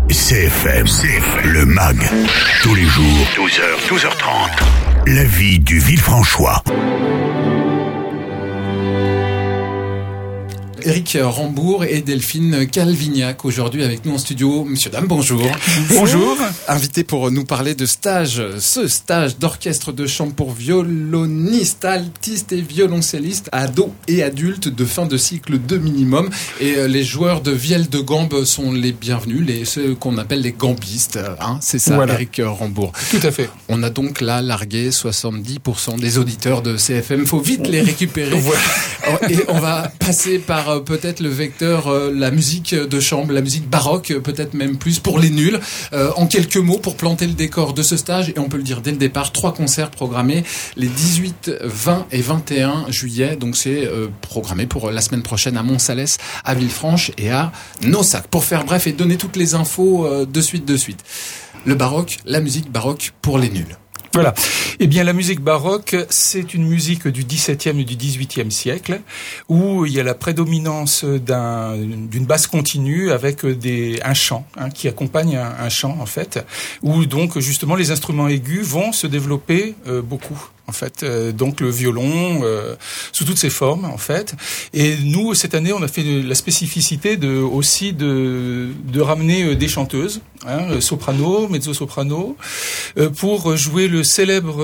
CFM, le MAG. Tous les jours, 12h, 12h30. La vie du Villefranchois. Éric Rambourg et Delphine Calvignac aujourd'hui avec nous en studio. Monsieur, dame, bonjour. Bonjour. Invité pour nous parler de ce stage d'orchestre de chant pour violonistes, altistes et violoncellistes, ados et adultes de fin de cycle 2 minimum. Et les joueurs de vielle de gambe sont les bienvenus, ceux qu'on appelle les gambistes. C'est ça, voilà. Éric Rambourg. Tout à fait. On a donc là largué 70% des auditeurs de CFM. Faut vite les récupérer. Voilà. Et on va passer par peut-être le vecteur, la musique de chambre, la musique baroque, peut-être même plus pour les nuls. En quelques mots, pour planter le décor de ce stage, et on peut le dire dès le départ, 3 concerts programmés les 18, 20 et 21 juillet. Donc c'est programmé pour la semaine prochaine à Montsalès, à Villefranche et à Naussac. Pour faire bref et donner toutes les infos de suite. Le baroque, la musique baroque pour les nuls. Voilà. Eh bien, la musique baroque, c'est une musique du XVIIe et du XVIIIe siècle, où il y a la prédominance d'une basse continue avec un chant, qui accompagne un chant, en fait, où donc, justement, les instruments aigus vont se développer beaucoup. En fait, donc le violon sous toutes ses formes, en fait. Et nous, cette année, on a fait la spécificité de ramener des chanteuses, soprano, mezzo-soprano, pour jouer le célèbre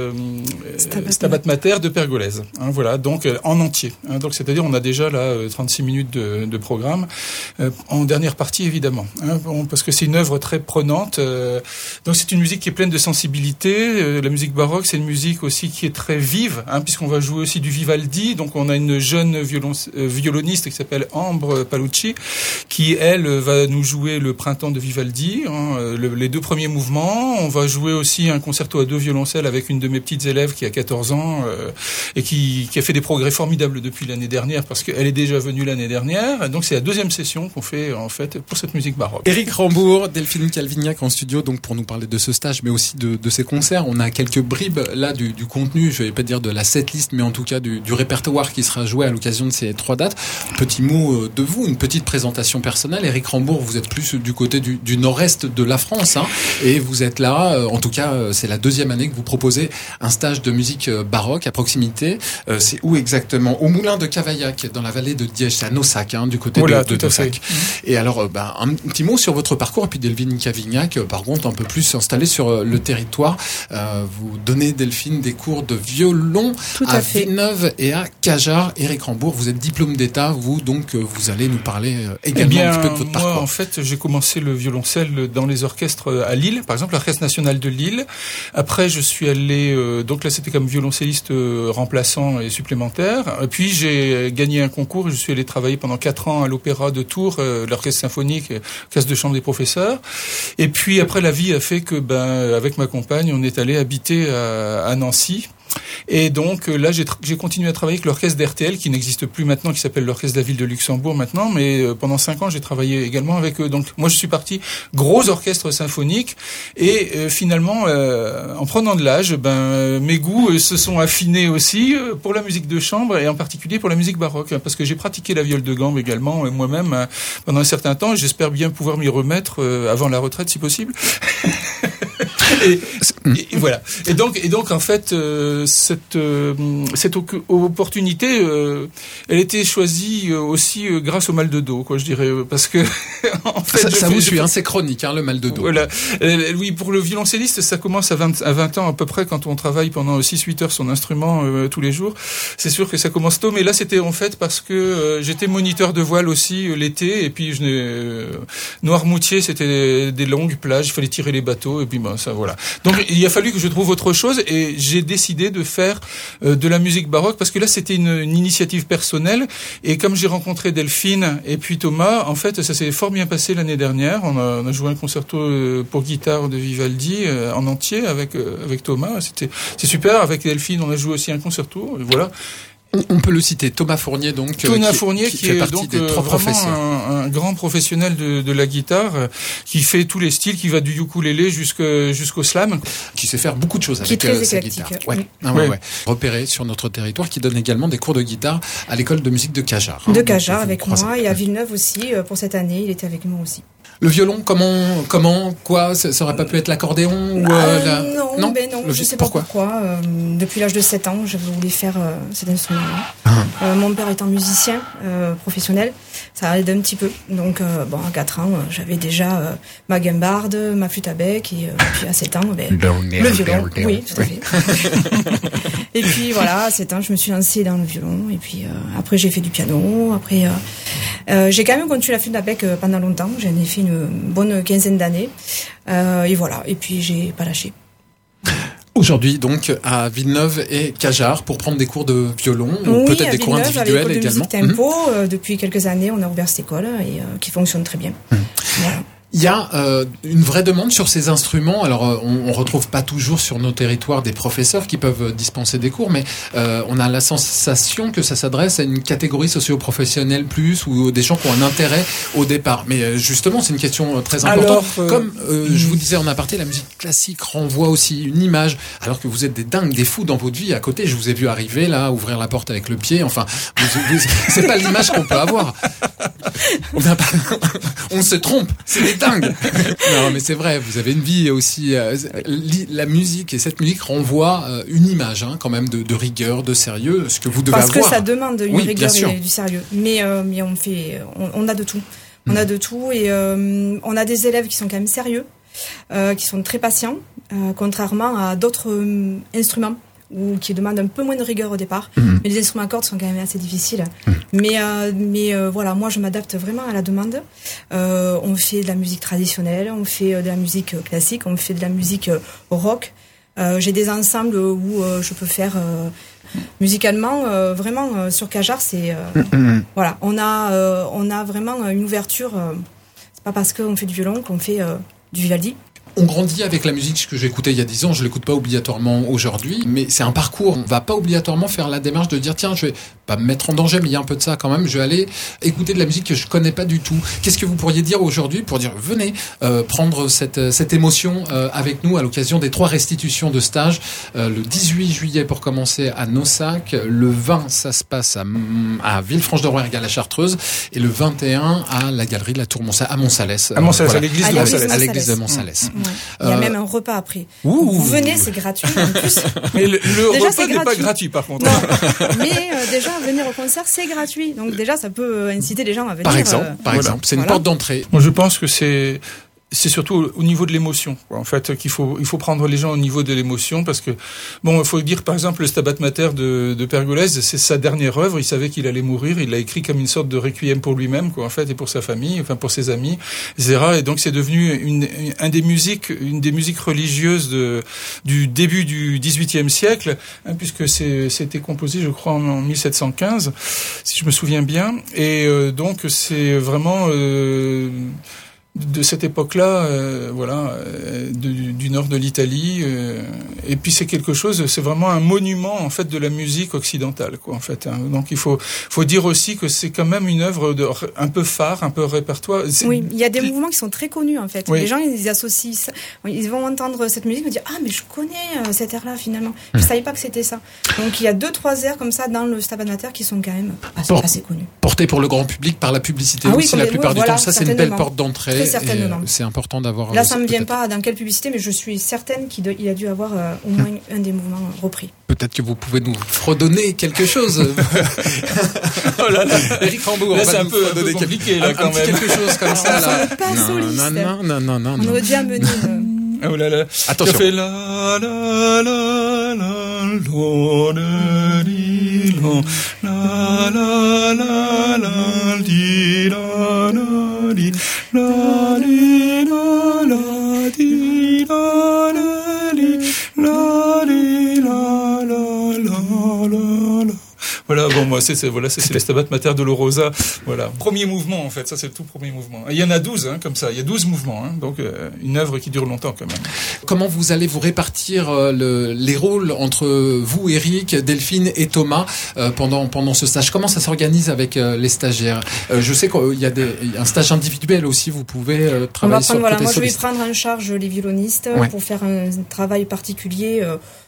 Stabat Mater de Pergolèse. Voilà, donc en entier. Donc c'est-à-dire, on a déjà là 36 minutes de programme, en dernière partie évidemment, parce que c'est une œuvre très prenante. Donc c'est une musique qui est pleine de sensibilité. La musique baroque, c'est une musique aussi qui est très vive, puisqu'on va jouer aussi du Vivaldi. Donc on a une jeune violoniste qui s'appelle Ambre Palucci, qui elle va nous jouer le Printemps de Vivaldi, les 2 premiers mouvements. On va jouer aussi un concerto à 2 violoncelles avec une de mes petites élèves qui a 14 ans et qui a fait des progrès formidables depuis l'année dernière, parce qu'elle est déjà venue l'année dernière. Donc c'est la 2e session qu'on fait en fait pour cette musique baroque. Éric Rambourg, Delphine Calvignac en studio, donc pour nous parler de ce stage, mais aussi de ces concerts. On a quelques bribes là du contenu, je vais pas dire de la setlist, mais en tout cas du répertoire qui sera joué à l'occasion de ces 3 dates. Petit mot de vous, une petite présentation personnelle. Éric Rambourg, vous êtes plus du côté du nord-est de la France, et vous êtes là, en tout cas, c'est la 2e année que vous proposez un stage de musique baroque à proximité. C'est où exactement? Au Moulin de Cavaillac, dans la vallée de Diège, c'est à Naussac, du côté de Naussac. Et alors, un petit mot sur votre parcours, et puis Delphine Calvignac, par contre, un peu plus installé sur le territoire. Vous donnez, Delphine, des cours de violon à Villeneuve et à Cajarc. Éric Rambourg, vous êtes diplôme d'État, donc vous allez nous parler également un petit peu de votre parcours. Moi, en fait, j'ai commencé le violoncelle dans les orchestres à Lille, par exemple l'Orchestre National de Lille. Après, je suis allé, donc là c'était comme violoncelliste remplaçant et supplémentaire. Et puis j'ai gagné un concours et je suis allé travailler pendant 4 ans à l'Opéra de Tours, l'Orchestre Symphonique, l'Orchestre de Chambre des Professeurs. Et puis après, la vie a fait que, avec ma compagne, on est allé habiter à Nancy. Et donc là, j'ai continué à travailler avec l'orchestre d'RTL, qui n'existe plus maintenant, qui s'appelle l'Orchestre de la Ville de Luxembourg maintenant, mais pendant 5 ans, j'ai travaillé également avec eux. Donc moi, je suis parti gros orchestre symphonique, et finalement, en prenant de l'âge, mes goûts se sont affinés aussi pour la musique de chambre, et en particulier pour la musique baroque, parce que j'ai pratiqué la viole de gambe également moi-même pendant un certain temps, et j'espère bien pouvoir m'y remettre avant la retraite, si possible. Et voilà. Et donc en fait, cette opportunité, elle était choisie aussi grâce au mal de dos, je dirais, parce que en fait, ça vous suit, c'est chronique, le mal de dos. Voilà. Oui, pour le violoncelliste, ça commence à 20 ans à peu près, quand on travaille pendant 6-8 heures son instrument tous les jours. C'est sûr que ça commence tôt, mais là c'était en fait parce que j'étais moniteur de voile aussi l'été, et puis Noirmoutier, c'était des longues plages, il fallait tirer les bateaux, et puis ça voilà. Donc il a fallu que je trouve autre chose, et j'ai décidé de faire de la musique baroque, parce que là c'était une initiative personnelle, et comme j'ai rencontré Delphine et puis Thomas, en fait ça s'est fort bien passé l'année dernière. On a joué un concerto pour guitare de Vivaldi en entier avec Thomas, c'est super. Avec Delphine, on a joué aussi un concerto, voilà. On peut le citer, Thomas Fournier, donc, Thomas Fournier, qui fait est partie donc des 3 professeurs. un grand professionnel de la guitare, qui fait tous les styles, qui va du ukulélé jusqu'au slam, qui sait faire beaucoup de choses avec sa guitare. Ouais. Repéré sur notre territoire, qui donne également des cours de guitare à l'école de musique de Cajarc. De Cajarc avec moi, et à Villeneuve aussi pour cette année, il était avec nous aussi. Le violon, quoi, ça aurait pas pu être l'accordéon ou non, je sais pas pourquoi. Depuis l'âge de 7 ans, je voulais faire cet instrument-là. Mon père étant musicien professionnel, ça aide un petit peu. Donc, à 4 ans, j'avais déjà ma guimbarde, ma flûte à bec, et puis à 7 ans, le violon. Oui, tout à fait. Et puis voilà, à 7 ans, je me suis lancée dans le violon, et puis après j'ai fait du piano, après j'ai quand même continué la flûte à bec pendant longtemps, j'en ai fait une bonne quinzaine d'années, et voilà, et puis j'ai pas lâché. Aujourd'hui, donc, à Villeneuve et Cajarc, pour prendre des cours de violon, ou peut-être des cours individuels avec également. Musique Tempo, depuis quelques années, on a ouvert cette école et qui fonctionne très bien. Voilà. Il y a une vraie demande sur ces instruments. Alors, on retrouve pas toujours sur nos territoires des professeurs qui peuvent dispenser des cours, mais on a la sensation que ça s'adresse à une catégorie socio-professionnelle plus, ou des gens qui ont un intérêt au départ. Mais justement, c'est une question très importante. Comme je vous disais en aparté, la musique classique renvoie aussi une image, alors que vous êtes des dingues, des fous dans votre vie. À côté, je vous ai vu arriver là, ouvrir la porte avec le pied. Enfin, c'est pas l'image qu'on peut avoir. On se trompe, c'est des dingues. Non, mais c'est vrai, vous avez une vie aussi. La musique, et cette musique renvoie une image, quand même, de rigueur, de sérieux, ce que vous devez avoir. Parce que ça demande une rigueur et du sérieux. Mais on a de tout. On a de tout, et on a des élèves qui sont quand même sérieux, qui sont très patients, contrairement à d'autres instruments, ou qui demandent un peu moins de rigueur au départ. Mais les instruments à cordes sont quand même assez difficiles. Mais voilà, moi je m'adapte vraiment à la demande. On fait de la musique traditionnelle, on fait de la musique classique, on fait de la musique rock. J'ai des ensembles où je peux faire musicalement vraiment sur Cajarc, c'est voilà, on a vraiment une ouverture. C'est pas parce qu'on fait du violon qu'on fait du Vivaldi. On grandit avec la musique que j'ai écoutée il y a 10 ans, je l'écoute pas obligatoirement aujourd'hui, mais c'est un parcours. On va pas obligatoirement faire la démarche de dire tiens, je vais pas me mettre en danger, mais il y a un peu de ça quand même, je vais aller écouter de la musique que je connais pas du tout. Qu'est-ce que vous pourriez dire aujourd'hui pour dire venez prendre cette émotion avec nous à l'occasion des 3 restitutions de stage, le 18 juillet pour commencer à Naussac, le 20 ça se passe à Villefranche-de-Rouergue à la Chartreuse, et le 21 à la galerie de la Tour à Montsalès. À Montsalès, voilà. À l'église de Montsalès. Il y a même un repas après. Vous venez, c'est gratuit en plus. Mais le repas n'est pas gratuit par contre. Non, mais déjà venir au concert c'est gratuit. Donc déjà ça peut inciter les gens à venir. Par exemple, c'est une porte d'entrée. Moi je pense que c'est surtout au niveau de l'émotion, quoi. En fait, il faut prendre les gens au niveau de l'émotion, parce que il faut dire par exemple le Stabat Mater de Pergolèse, c'est sa dernière œuvre. Il savait qu'il allait mourir, il l'a écrit comme une sorte de requiem pour lui-même, quoi, en fait, et pour sa famille, enfin pour ses amis, etc. Et donc c'est devenu une des musiques religieuses du début du XVIIIe siècle, puisque c'était composé, je crois, en 1715, si je me souviens bien. Et donc c'est vraiment de cette époque-là, du nord de l'Italie, et puis c'est quelque chose, c'est vraiment un monument en fait de la musique occidentale, quoi, en fait. Donc il faut dire aussi que c'est quand même une œuvre un peu phare, un peu répertoire. Oui, il y a des mouvements qui sont très connus en fait. Oui. Les gens ils associent, ils vont entendre cette musique et dire mais je connais cet air-là finalement. Je savais pas que c'était ça. Donc il y a 2-3 airs comme ça dans le Stabat Mater qui sont quand même assez connus. Portés pour le grand public par la publicité aussi la plupart du temps. Ça c'est une belle porte d'entrée. Certainement. C'est important d'avoir. Là, ça ne me vient pas dans quelle publicité, mais je suis certaine qu'il a dû avoir au moins un des mouvements repris. Peut-être que vous pouvez nous fredonner quelque chose. Oh là là, Éric Rambourg, là, c'est un peu compliqué là quand même. Quelque chose comme ça là. Pas soliste. Non. On aurait dû amener. Oh là là. Attention. Ça fait la la la la lo la di lo la la la la di la la di la di la la di la la di la di la la la. Voilà, bon, moi, c'est le Stabat Mater de Dolorosa. Voilà. Premier mouvement, en fait. Ça, c'est le tout premier mouvement. Et il y en a 12, comme ça. Il y a 12 mouvements, Donc, une œuvre qui dure longtemps, quand même. Comment vous allez vous répartir les rôles entre vous, Éric, Delphine et Thomas, pendant ce stage? Comment ça s'organise avec les stagiaires? Je sais qu'il y a un stage individuel aussi. Vous pouvez travailler sur le côté moi, soliste. Je vais prendre en charge les violonistes pour faire un travail particulier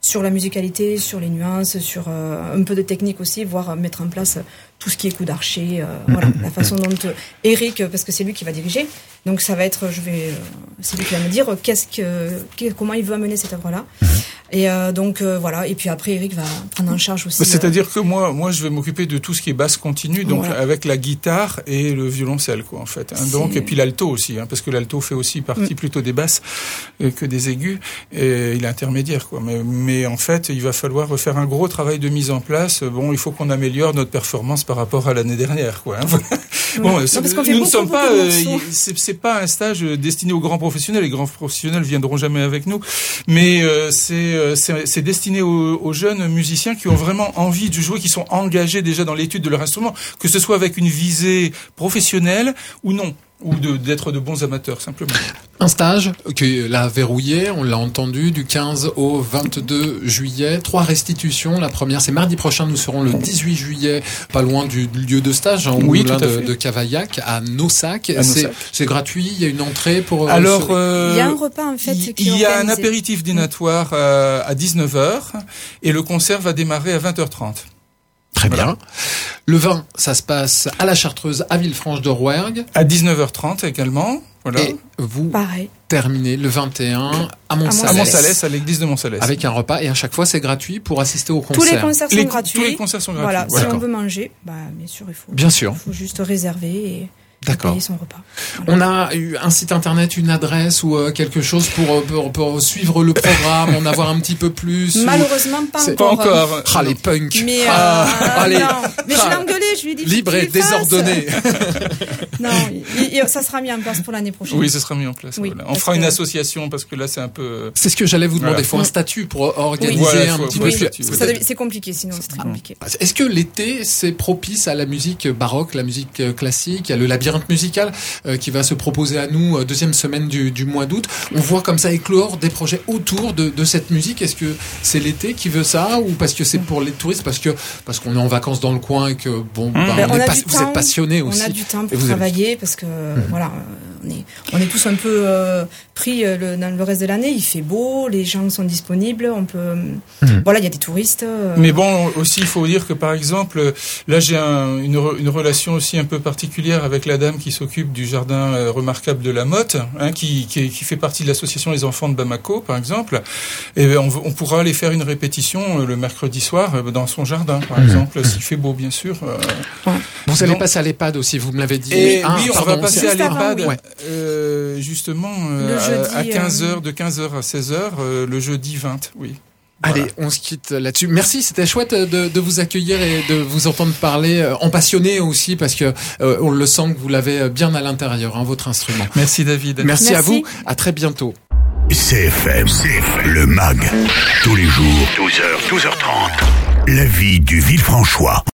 sur la musicalité, sur les nuances, sur un peu de technique aussi, voire mettre en place tout ce qui est coup d'archer, voilà, la façon dont Eric, parce que c'est lui qui va diriger, donc ça va être, c'est lui qui va me dire comment il veut amener cette œuvre-là. Et donc voilà, et puis après Eric va prendre en charge aussi. C'est-à-dire que moi je vais m'occuper de tout ce qui est basse continue, donc voilà, avec la guitare et le violoncelle, quoi, en fait. Hein, donc, et puis l'alto aussi, hein, parce que l'alto fait aussi partie plutôt des basses que des aigus, et il est intermédiaire, quoi. Mais en fait, il va falloir faire un gros travail de mise en place. Bon, il faut qu'on améliore notre performance par rapport à l'année dernière, quoi. Hein. Bon, nous ne sommes pas, c'est pas un stage destiné aux grands professionnels. Les grands professionnels viendront jamais avec nous, mais c'est destiné aux jeunes musiciens qui ont vraiment envie de jouer, qui sont engagés déjà dans l'étude de leur instrument, que ce soit avec une visée professionnelle ou non, ou d'être de bons amateurs, simplement. Un stage que l'a verrouillé, on l'a entendu, du 15 au 22 juillet. 3 restitutions. La première, c'est mardi prochain, nous serons le 18 juillet, pas loin du lieu de stage, au moulin de Cavaillac, à Naussac. C'est gratuit, il y a une entrée pour... Alors, il y a un repas, en fait, il y a un apéritif dînatoire à 19h, et le concert va démarrer à 20h30. Très bien. Le 20, ça se passe à la Chartreuse, à Villefranche-de-Rouergue. À 19h30 également. Voilà. Et vous terminez le 21 à Montsalès. À Montsalès, à l'église de Montsalès. Avec un repas, et à chaque fois c'est gratuit pour assister au concert. Tous les concerts sont gratuits. Tous les concerts sont gratuits. Voilà, si on veut manger, bien sûr, il faut juste réserver et payer son repas. Voilà. On a eu un site internet, une adresse ou quelque chose pour suivre le programme, en avoir un petit peu plus. Malheureusement, pas encore. Ah, les punks. Mais, allez. Non. Mais je l'ai engueulé, je lui ai dit. Libre et désordonné. Non, ça sera mis en place pour l'année prochaine. Oui, ça sera mis en place. Oui, voilà. On fera une association parce que là, c'est un peu. C'est ce que j'allais vous demander. Il faut un statut pour organiser un petit peu. C'est compliqué, sinon c'est très compliqué. Est-ce que l'été, c'est propice à la musique baroque, la musique classique, à le labyrinthe musical qui va se proposer à nous deuxième semaine du mois d'août? On voit comme ça éclore des projets autour de cette musique. Est-ce que c'est l'été qui veut ça, ou parce que c'est pour les touristes, parce qu'on est en vacances dans le coin et que vous êtes passionnés aussi? On a du temps pour travailler parce que voilà, on est tous un peu pris dans le reste de l'année. Il fait beau, les gens sont disponibles, on peut voilà, il y a des touristes. Mais bon, aussi il faut dire que par exemple, là j'ai une relation aussi un peu particulière avec la dame qui s'occupe du jardin remarquable de la Motte, hein, qui fait partie de l'association Les Enfants de Bamako, par exemple. Et on pourra aller faire une répétition le mercredi soir dans son jardin, par exemple, s'il fait beau, bien sûr. Vous allez passer à l'EHPAD aussi, vous me l'avez dit. Et oui, on va passer à l'EHPAD, justement, à 15h, de 15h à 16h, le jeudi 20, oui. Allez, on se quitte là-dessus. Merci, c'était chouette de vous accueillir et de vous entendre parler en passionné aussi, parce que on le sent que vous l'avez bien à l'intérieur, hein, votre instrument. Merci David. Merci à vous, à très bientôt. CFM, le MAG, tous les jours, 12h, 12h30. La vie du Villefranchois.